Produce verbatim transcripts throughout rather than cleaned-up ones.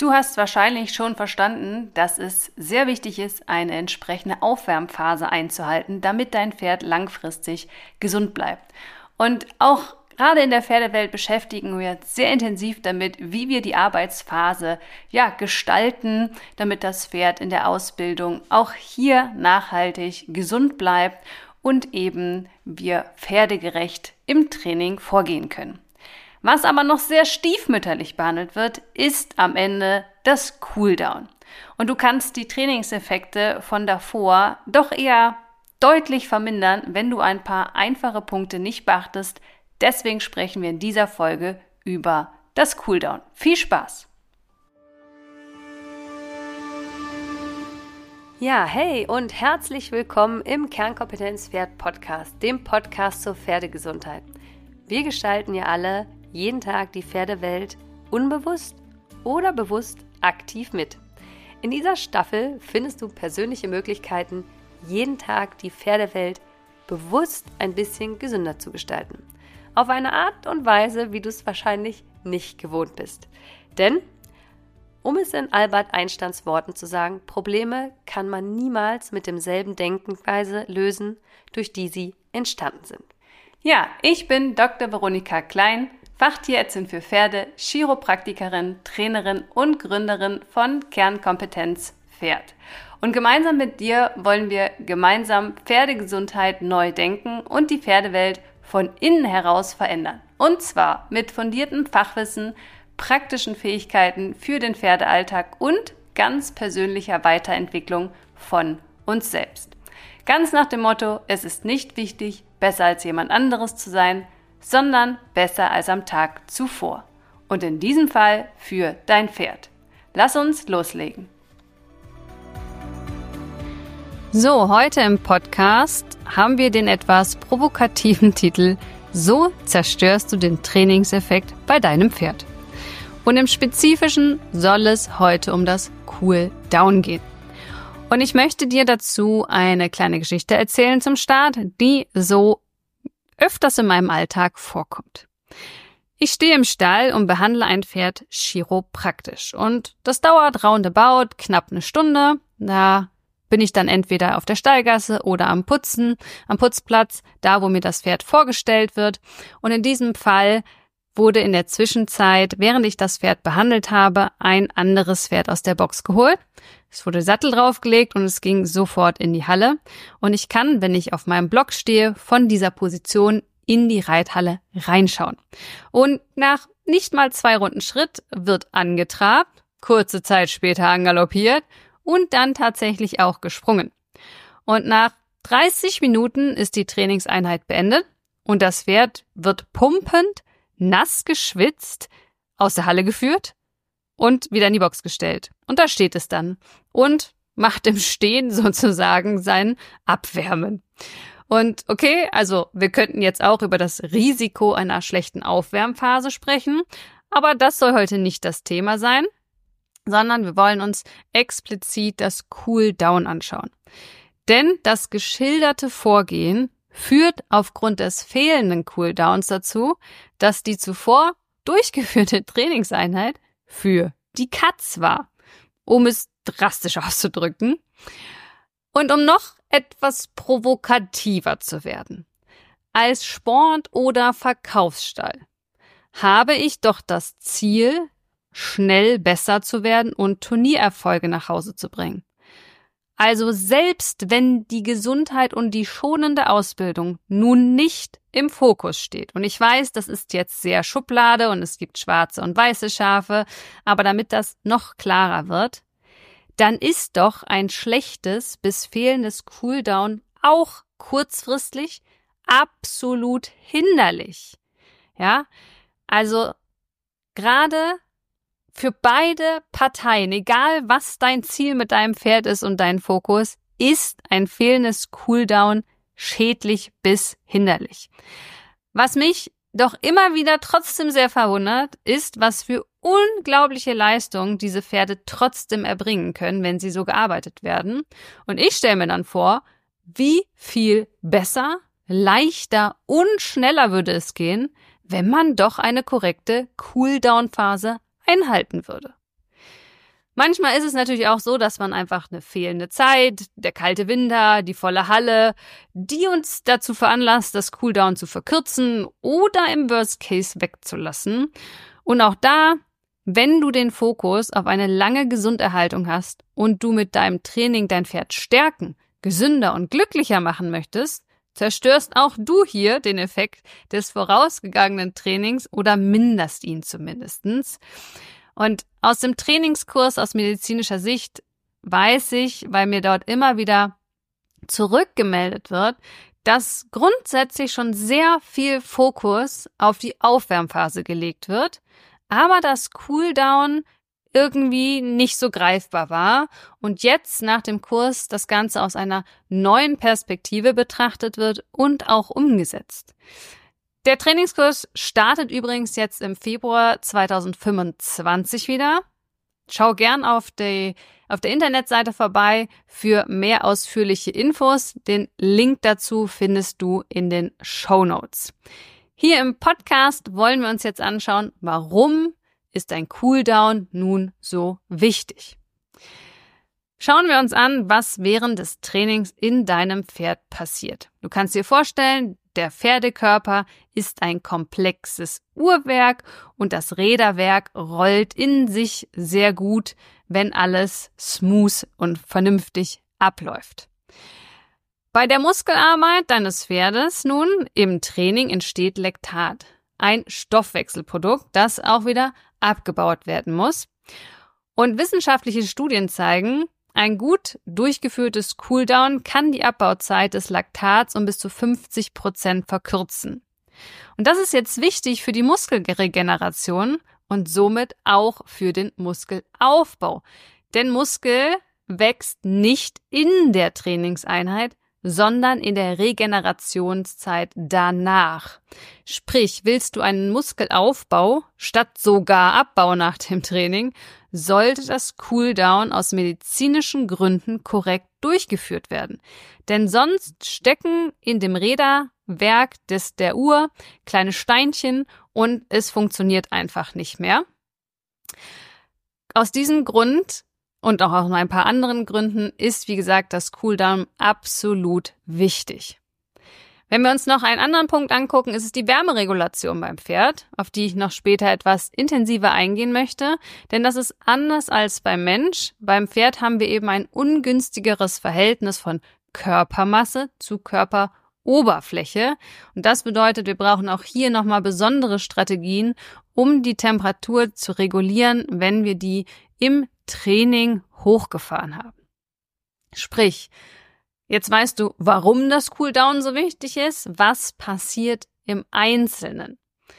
Du hast wahrscheinlich schon verstanden, dass es sehr wichtig ist, eine entsprechende Aufwärmphase einzuhalten, damit dein Pferd langfristig gesund bleibt. Und auch gerade in der Pferdewelt beschäftigen wir uns sehr intensiv damit, wie wir die Arbeitsphase ja, gestalten, damit das Pferd in der Ausbildung auch hier nachhaltig gesund bleibt und eben wir pferdegerecht im Training vorgehen können. Was aber noch sehr stiefmütterlich behandelt wird, ist am Ende das Cooldown. Und du kannst die Trainingseffekte von davor doch eher deutlich vermindern, wenn du ein paar einfache Punkte nicht beachtest. Deswegen sprechen wir in dieser Folge über das Cooldown. Viel Spaß! Ja, hey und herzlich willkommen im Kernkompetenz Pferd Podcast, dem Podcast zur Pferdegesundheit. Wir gestalten ja alle jeden Tag die Pferdewelt unbewusst oder bewusst aktiv mit. In dieser Staffel findest du persönliche Möglichkeiten, jeden Tag die Pferdewelt bewusst ein bisschen gesünder zu gestalten. Auf eine Art und Weise, wie du es wahrscheinlich nicht gewohnt bist. Denn, um es in Albert Einsteins Worten zu sagen, Probleme kann man niemals mit demselben Denkweise lösen, durch die sie entstanden sind. Ja, ich bin Doktor Veronika Klein, Fachtierärztin für Pferde, Chiropraktikerin, Trainerin und Gründerin von Kernkompetenz Pferd. Und gemeinsam mit dir wollen wir gemeinsam Pferdegesundheit neu denken und die Pferdewelt von innen heraus verändern. Und zwar mit fundiertem Fachwissen, praktischen Fähigkeiten für den Pferdealltag und ganz persönlicher Weiterentwicklung von uns selbst. Ganz nach dem Motto, es ist nicht wichtig, besser als jemand anderes zu sein, sondern besser als am Tag zuvor. Und in diesem Fall für dein Pferd. Lass uns loslegen. So, heute im Podcast haben wir den etwas provokativen Titel So zerstörst du den Trainingseffekt bei deinem Pferd. Und im Spezifischen soll es heute um das Cool-Down gehen. Und ich möchte dir dazu eine kleine Geschichte erzählen zum Start, die so öfters in meinem Alltag vorkommt. Ich stehe im Stall und behandle ein Pferd chiropraktisch. Und das dauert roundabout knapp eine Stunde. Da bin ich dann entweder auf der Stallgasse oder am Putzen, am Putzplatz, da wo mir das Pferd vorgestellt wird. Und in diesem Fall wurde in der Zwischenzeit, während ich das Pferd behandelt habe, ein anderes Pferd aus der Box geholt. Es wurde Sattel draufgelegt und es ging sofort in die Halle. Und ich kann, wenn ich auf meinem Block stehe, von dieser Position in die Reithalle reinschauen. Und nach nicht mal zwei Runden Schritt wird angetrabt, kurze Zeit später angaloppiert und dann tatsächlich auch gesprungen. Und nach dreißig Minuten ist die Trainingseinheit beendet und das Pferd wird pumpend, nass geschwitzt, aus der Halle geführt und wieder in die Box gestellt. Und da steht es dann und macht im Stehen sozusagen sein Abwärmen. Und okay, also wir könnten jetzt auch über das Risiko einer schlechten Aufwärmphase sprechen, aber das soll heute nicht das Thema sein, sondern wir wollen uns explizit das Cool-Down anschauen. Denn das geschilderte Vorgehen führt aufgrund des fehlenden Cooldowns dazu, dass die zuvor durchgeführte Trainingseinheit für die Katz war, um es drastisch auszudrücken. Und um noch etwas provokativer zu werden. Als Sport- oder Verkaufsstall habe ich doch das Ziel, schnell besser zu werden und Turniererfolge nach Hause zu bringen. Also selbst wenn die Gesundheit und die schonende Ausbildung nun nicht im Fokus steht. Und ich weiß, das ist jetzt sehr Schublade und es gibt schwarze und weiße Schafe, aber damit das noch klarer wird, dann ist doch ein schlechtes bis fehlendes Cooldown auch kurzfristig absolut hinderlich. Ja, also gerade für beide Parteien, egal was dein Ziel mit deinem Pferd ist und dein Fokus, ist ein fehlendes Cooldown schädlich bis hinderlich. Was mich doch immer wieder trotzdem sehr verwundert, ist, was für unglaubliche Leistungen diese Pferde trotzdem erbringen können, wenn sie so gearbeitet werden. Und ich stelle mir dann vor, wie viel besser, leichter und schneller würde es gehen, wenn man doch eine korrekte Cooldown-Phase einhalten würde. Manchmal ist es natürlich auch so, dass man einfach eine fehlende Zeit, der kalte Winter, die volle Halle, die uns dazu veranlasst, das Cooldown zu verkürzen oder im Worst Case wegzulassen. Und auch da, wenn du den Fokus auf eine lange Gesunderhaltung hast und du mit deinem Training dein Pferd stärken, gesünder und glücklicher machen möchtest, zerstörst auch du hier den Effekt des vorausgegangenen Trainings oder minderst ihn zumindestens. Und aus dem Trainingskurs aus medizinischer Sicht weiß ich, weil mir dort immer wieder zurückgemeldet wird, dass grundsätzlich schon sehr viel Fokus auf die Aufwärmphase gelegt wird, aber das Cooldown irgendwie nicht so greifbar war und jetzt nach dem Kurs das Ganze aus einer neuen Perspektive betrachtet wird und auch umgesetzt. Der Trainingskurs startet übrigens jetzt im Februar zweitausendfünfundzwanzig wieder. Schau gern auf, die, auf der Internetseite vorbei für mehr ausführliche Infos. Den Link dazu findest du in den Shownotes. Hier im Podcast wollen wir uns jetzt anschauen, warum ist ein Cooldown nun so wichtig? Schauen wir uns an, was während des Trainings in deinem Pferd passiert. Du kannst dir vorstellen, der Pferdekörper ist ein komplexes Uhrwerk und das Räderwerk rollt in sich sehr gut, wenn alles smooth und vernünftig abläuft. Bei der Muskelarbeit deines Pferdes nun im Training entsteht Laktat, ein Stoffwechselprodukt, das auch wieder abgebaut werden muss. Und wissenschaftliche Studien zeigen, ein gut durchgeführtes Cooldown kann die Abbauzeit des Laktats um bis zu fünfzig Prozent verkürzen. Und das ist jetzt wichtig für die Muskelregeneration und somit auch für den Muskelaufbau. Denn Muskel wächst nicht in der Trainingseinheit, sondern in der Regenerationszeit danach. Sprich, willst du einen Muskelaufbau statt sogar Abbau nach dem Training, sollte das Cooldown aus medizinischen Gründen korrekt durchgeführt werden. Denn sonst stecken in dem Räderwerk des, der Uhr kleine Steinchen und es funktioniert einfach nicht mehr. Aus diesem Grund und auch aus ein paar anderen Gründen ist, wie gesagt, das Cooldown absolut wichtig. Wenn wir uns noch einen anderen Punkt angucken, ist es die Wärmeregulation beim Pferd, auf die ich noch später etwas intensiver eingehen möchte, denn das ist anders als beim Mensch. Beim Pferd haben wir eben ein ungünstigeres Verhältnis von Körpermasse zu Körperoberfläche und das bedeutet, wir brauchen auch hier nochmal besondere Strategien, um die Temperatur zu regulieren, wenn wir die im Training hochgefahren haben. Sprich, jetzt weißt du, warum das Cooldown so wichtig ist, was passiert im Einzelnen.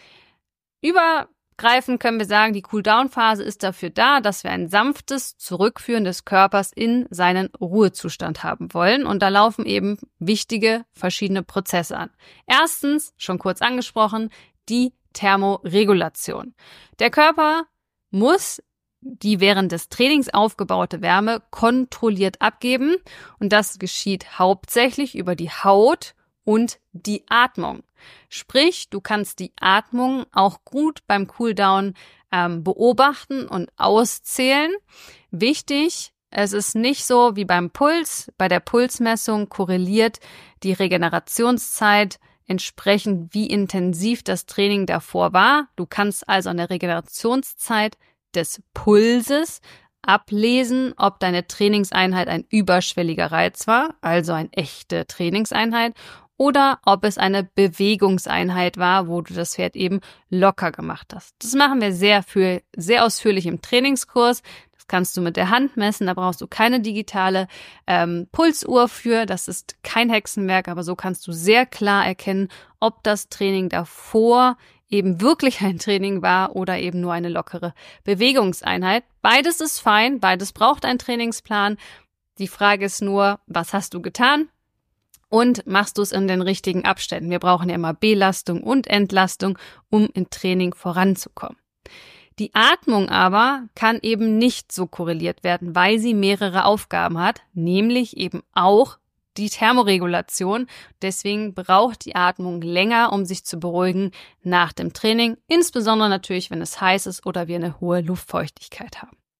Übergreifend können wir sagen, die Cooldown-Phase ist dafür da, dass wir ein sanftes Zurückführen des Körpers in seinen Ruhezustand haben wollen und da laufen eben wichtige verschiedene Prozesse an. Erstens, schon kurz angesprochen, die Thermoregulation. Der Körper muss die während des Trainings aufgebaute Wärme kontrolliert abgeben und das geschieht hauptsächlich über die Haut und die Atmung. Sprich, du kannst die Atmung auch gut beim Cooldown ähm, beobachten und auszählen. Wichtig, es ist nicht so wie beim Puls. Bei der Pulsmessung korreliert die Regenerationszeit entsprechend, wie intensiv das Training davor war. Du kannst also an der Regenerationszeit des Pulses ablesen, ob deine Trainingseinheit ein überschwelliger Reiz war, also eine echte Trainingseinheit, oder ob es eine Bewegungseinheit war, wo du das Pferd eben locker gemacht hast. Das machen wir sehr, für, sehr ausführlich im Trainingskurs. Das kannst du mit der Hand messen, da brauchst du keine digitale ähm, Pulsuhr für. Das ist kein Hexenwerk, aber so kannst du sehr klar erkennen, ob das Training davor eben wirklich ein Training war oder eben nur eine lockere Bewegungseinheit. Beides ist fein, beides braucht einen Trainingsplan. Die Frage ist nur, was hast du getan und machst du es in den richtigen Abständen? Wir brauchen ja immer Belastung und Entlastung, um im Training voranzukommen. Die Atmung aber kann eben nicht so korreliert werden, weil sie mehrere Aufgaben hat, nämlich eben auch die Thermoregulation. Deswegen braucht die Atmung länger, um sich zu beruhigen nach dem Training, insbesondere natürlich, wenn es heiß ist oder wir eine hohe Luftfeuchtigkeit haben.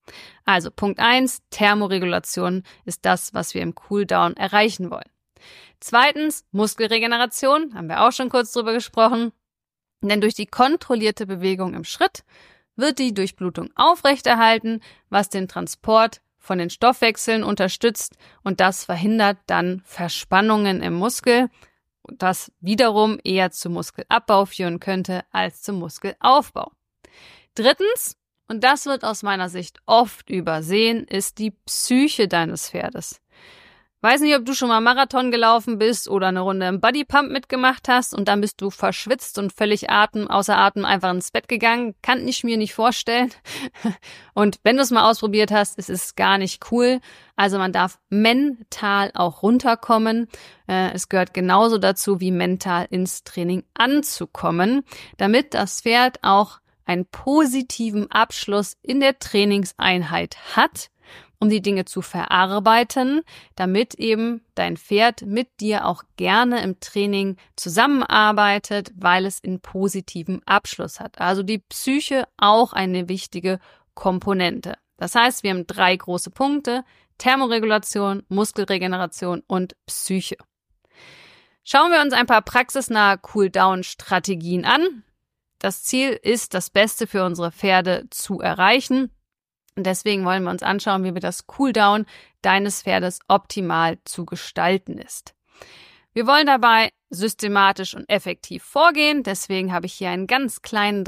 Also Punkt eins, Thermoregulation ist das, was wir im Cooldown erreichen wollen. Zweitens, Muskelregeneration, haben wir auch schon kurz drüber gesprochen. Denn durch die kontrollierte Bewegung im Schritt wird die Durchblutung aufrechterhalten, was den Transport von den Stoffwechseln unterstützt und das verhindert dann Verspannungen im Muskel, das wiederum eher zu Muskelabbau führen könnte als zum Muskelaufbau. Drittens, und das wird aus meiner Sicht oft übersehen, ist die Psyche deines Pferdes. Weiß nicht, ob du schon mal Marathon gelaufen bist oder eine Runde im Bodypump mitgemacht hast und dann bist du verschwitzt und völlig Atem, außer Atem einfach ins Bett gegangen. Kann ich mir nicht vorstellen. Und wenn du es mal ausprobiert hast, ist es gar nicht cool. Also man darf mental auch runterkommen. Es gehört genauso dazu, wie mental ins Training anzukommen, damit das Pferd auch einen positiven Abschluss in der Trainingseinheit hat, um die Dinge zu verarbeiten, damit eben dein Pferd mit dir auch gerne im Training zusammenarbeitet, weil es einen positiven Abschluss hat. Also die Psyche auch eine wichtige Komponente. Das heißt, wir haben drei große Punkte: Thermoregulation, Muskelregeneration und Psyche. Schauen wir uns ein paar praxisnahe Cool-Down-Strategien an. Das Ziel ist, das Beste für unsere Pferde zu erreichen. Und deswegen wollen wir uns anschauen, wie wir das Cooldown deines Pferdes optimal zu gestalten ist. Wir wollen dabei systematisch und effektiv vorgehen. Deswegen habe ich hier einen ganz kleinen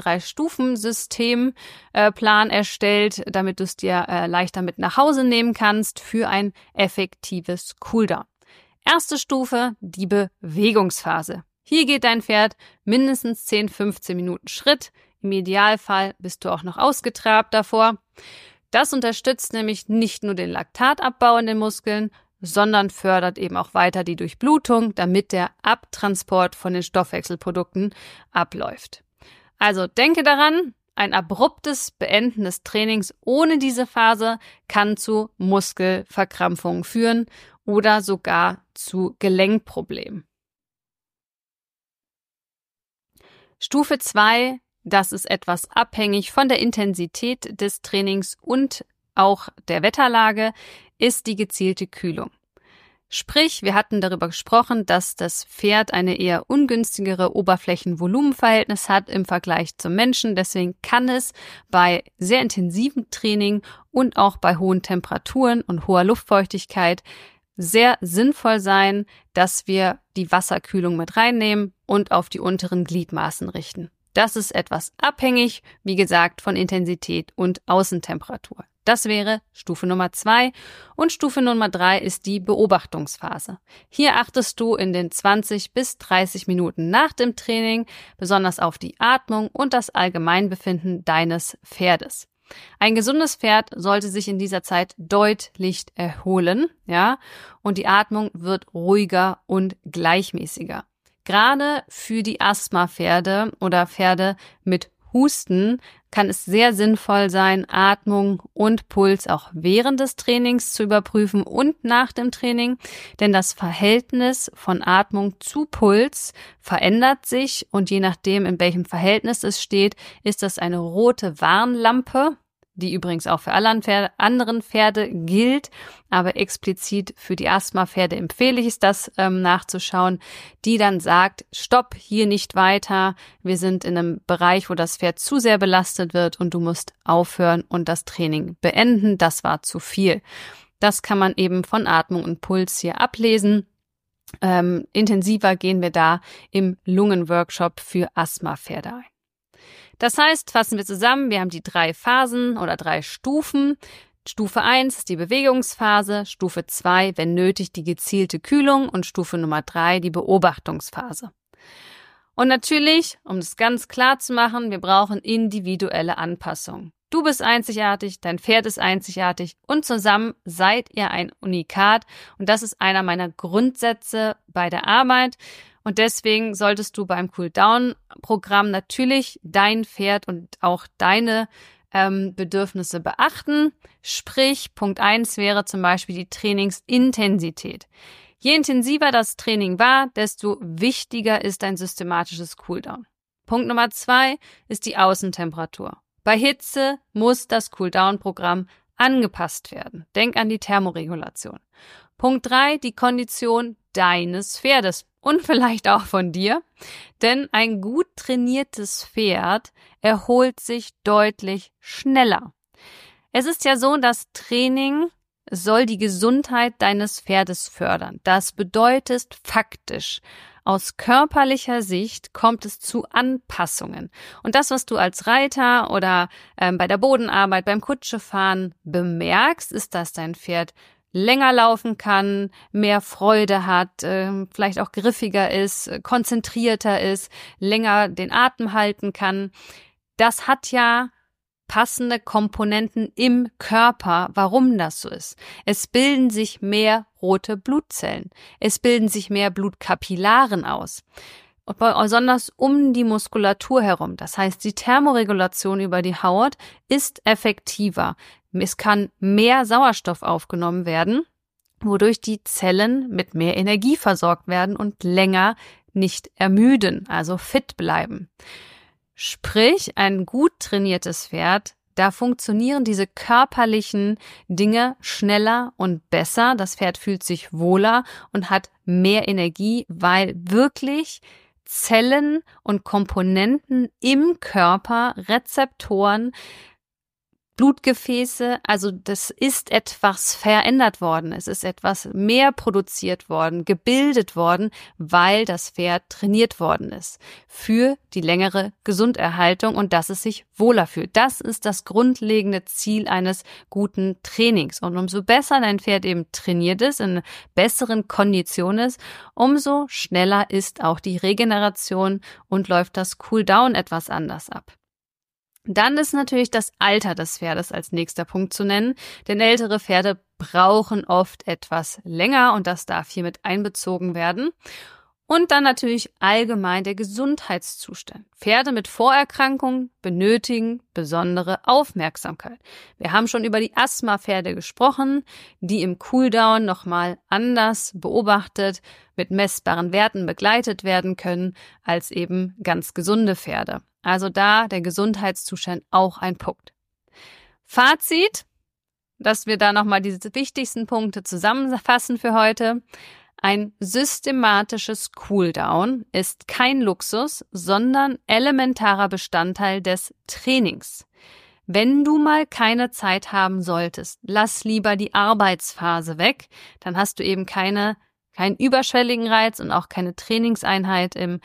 Drei-Stufen-Systemplan äh, erstellt, damit du es dir äh, leichter mit nach Hause nehmen kannst für ein effektives Cooldown. Erste Stufe, die Bewegungsphase. Hier geht dein Pferd mindestens zehn, fünfzehn Minuten Schritt. Im Idealfall bist du auch noch ausgetrabt davor. Das unterstützt nämlich nicht nur den Laktatabbau in den Muskeln, sondern fördert eben auch weiter die Durchblutung, damit der Abtransport von den Stoffwechselprodukten abläuft. Also denke daran, ein abruptes Beenden des Trainings ohne diese Phase kann zu Muskelverkrampfungen führen oder sogar zu Gelenkproblemen. Stufe zwei. Das ist etwas abhängig von der Intensität des Trainings und auch der Wetterlage, ist die gezielte Kühlung. Sprich, wir hatten darüber gesprochen, dass das Pferd eine eher ungünstigere Oberflächen-Volumen-Verhältnis hat im Vergleich zum Menschen. Deswegen kann es bei sehr intensivem Training und auch bei hohen Temperaturen und hoher Luftfeuchtigkeit sehr sinnvoll sein, dass wir die Wasserkühlung mit reinnehmen und auf die unteren Gliedmaßen richten. Das ist etwas abhängig, wie gesagt, von Intensität und Außentemperatur. Das wäre Stufe Nummer zwei. Und Stufe Nummer drei ist die Beobachtungsphase. Hier achtest du in den zwanzig bis dreißig Minuten nach dem Training besonders auf die Atmung und das Allgemeinbefinden deines Pferdes. Ein gesundes Pferd sollte sich in dieser Zeit deutlich erholen, ja, und die Atmung wird ruhiger und gleichmäßiger. Gerade für die Asthma-Pferde oder Pferde mit Husten kann es sehr sinnvoll sein, Atmung und Puls auch während des Trainings zu überprüfen und nach dem Training, denn das Verhältnis von Atmung zu Puls verändert sich und je nachdem, in welchem Verhältnis es steht, ist das eine rote Warnlampe, die übrigens auch für alle anderen Pferde gilt, aber explizit für die Asthma-Pferde empfehle ich es, das ähm, nachzuschauen, die dann sagt, stopp, hier nicht weiter, wir sind in einem Bereich, wo das Pferd zu sehr belastet wird und du musst aufhören und das Training beenden, das war zu viel. Das kann man eben von Atmung und Puls hier ablesen. Ähm, intensiver gehen wir da im Lungenworkshop für Asthma-Pferde ein. Das heißt, fassen wir zusammen, wir haben die drei Phasen oder drei Stufen. Stufe eins ist die Bewegungsphase, Stufe zwei, wenn nötig, die gezielte Kühlung und Stufe Nummer drei die Beobachtungsphase. Und natürlich, um das ganz klar zu machen, wir brauchen individuelle Anpassungen. Du bist einzigartig, dein Pferd ist einzigartig und zusammen seid ihr ein Unikat. Und das ist einer meiner Grundsätze bei der Arbeit. Und deswegen solltest du beim Cool-Down-Programm natürlich dein Pferd und auch deine ähm, Bedürfnisse beachten. Sprich, Punkt eins wäre zum Beispiel die Trainingsintensität. Je intensiver das Training war, desto wichtiger ist ein systematisches Cooldown. Punkt Nummer zwei ist die Außentemperatur. Bei Hitze muss das Cooldown-Programm angepasst werden. Denk an die Thermoregulation. Punkt drei, die Kondition deines Pferdes und vielleicht auch von dir. Denn ein gut trainiertes Pferd erholt sich deutlich schneller. Es ist ja so, dass Training soll die Gesundheit deines Pferdes fördern. Das bedeutet faktisch, aus körperlicher Sicht kommt es zu Anpassungen. Und das, was du als Reiter oder ähm, bei der Bodenarbeit, beim Kutschefahren bemerkst, ist, dass dein Pferd länger laufen kann, mehr Freude hat, äh, vielleicht auch griffiger ist, konzentrierter ist, länger den Atem halten kann. Das hat ja passende Komponenten im Körper, warum das so ist. Es bilden sich mehr rote Blutzellen. Es bilden sich mehr Blutkapillaren aus. Und besonders um die Muskulatur herum. Das heißt, die Thermoregulation über die Haut ist effektiver. Es kann mehr Sauerstoff aufgenommen werden, wodurch die Zellen mit mehr Energie versorgt werden und länger nicht ermüden, also fit bleiben. Sprich, ein gut trainiertes Pferd, da funktionieren diese körperlichen Dinge schneller und besser. Das Pferd fühlt sich wohler und hat mehr Energie, weil wirklich Zellen und Komponenten im Körper, Rezeptoren, Blutgefäße, also das ist etwas verändert worden. Es ist etwas mehr produziert worden, gebildet worden, weil das Pferd trainiert worden ist für die längere Gesunderhaltung und dass es sich wohler fühlt. Das ist das grundlegende Ziel eines guten Trainings. Und umso besser dein Pferd eben trainiert ist, in besseren Konditionen ist, umso schneller ist auch die Regeneration und läuft das Cooldown etwas anders ab. Dann ist natürlich das Alter des Pferdes als nächster Punkt zu nennen, denn ältere Pferde brauchen oft etwas länger und das darf hier mit einbezogen werden. Und dann natürlich allgemein der Gesundheitszustand. Pferde mit Vorerkrankungen benötigen besondere Aufmerksamkeit. Wir haben schon über die Asthma-Pferde gesprochen, die im Cooldown nochmal anders beobachtet, mit messbaren Werten begleitet werden können, als eben ganz gesunde Pferde. Also da der Gesundheitszustand auch ein Punkt. Fazit, dass wir da nochmal diese wichtigsten Punkte zusammenfassen für heute. Ein systematisches Cooldown ist kein Luxus, sondern elementarer Bestandteil des Trainings. Wenn du mal keine Zeit haben solltest, lass lieber die Arbeitsphase weg, dann hast du eben keine, keinen überschwelligen Reiz und auch keine Trainingseinheit im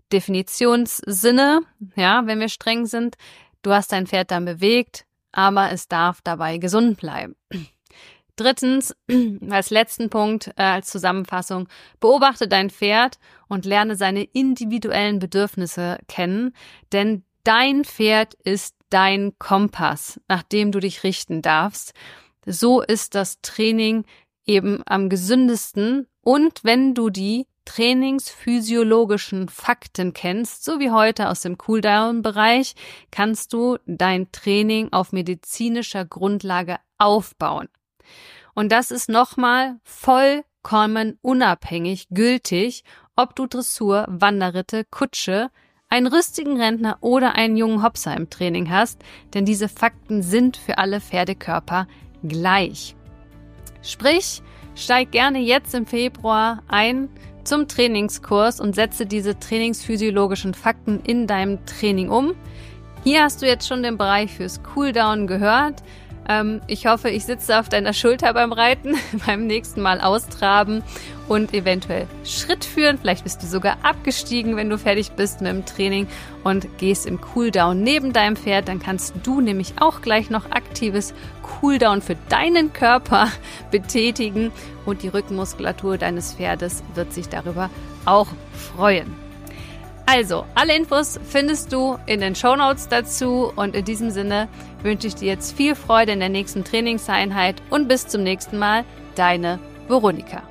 Definitionssinne, ja, wenn wir streng sind. Du hast dein Pferd dann bewegt, aber es darf dabei gesund bleiben. Drittens, als letzten Punkt, äh, als Zusammenfassung, beobachte dein Pferd und lerne seine individuellen Bedürfnisse kennen, denn dein Pferd ist dein Kompass, nach dem du dich richten darfst. So ist das Training eben am gesündesten und wenn du die trainingsphysiologischen Fakten kennst, so wie heute aus dem Cooldown-Bereich, kannst du dein Training auf medizinischer Grundlage aufbauen. Und das ist nochmal vollkommen unabhängig gültig, ob du Dressur, Wanderritte, Kutsche, einen rüstigen Rentner oder einen jungen Hopser im Training hast, denn diese Fakten sind für alle Pferdekörper gleich. Sprich, steig gerne jetzt im Februar ein zum Trainingskurs und setze diese trainingsphysiologischen Fakten in deinem Training um. Hier hast du jetzt schon den Bereich fürs Cooldown gehört. Ähm, ich hoffe, ich sitze auf deiner Schulter beim Reiten, beim nächsten Mal austraben und eventuell Schritt führen. Vielleicht bist du sogar abgestiegen, wenn du fertig bist mit dem Training und gehst im Cooldown neben deinem Pferd. Dann kannst du nämlich auch gleich noch aktives Cooldown für deinen Körper betätigen und die Rückenmuskulatur deines Pferdes wird sich darüber auch freuen. Also, alle Infos findest du in den Shownotes dazu und in diesem Sinne wünsche ich dir jetzt viel Freude in der nächsten Trainingseinheit und bis zum nächsten Mal, deine Veronika.